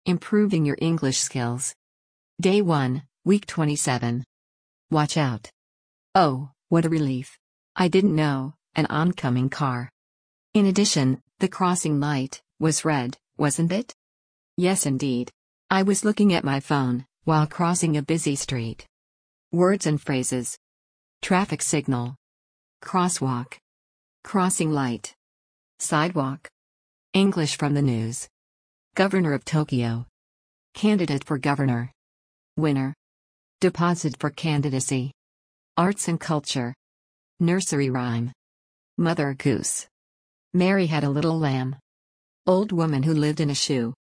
Improving your English skills. Day 1, Week 27. Watch out. Oh, what a relief. I didn't know, an oncoming car. In addition, the crossing light was red, wasn't it? Yes, indeed. I was looking at my phone while crossing a busy street. Words and phrases. Traffic signal. Crosswalk. Crossing light. Sidewalk. English from the news. Governor of Tokyo. Candidate for governor. Winner. Deposit for candidacy. Arts and culture. Nursery rhyme. Mother goose. Mary had a little lamb. Old woman who lived in a shoe.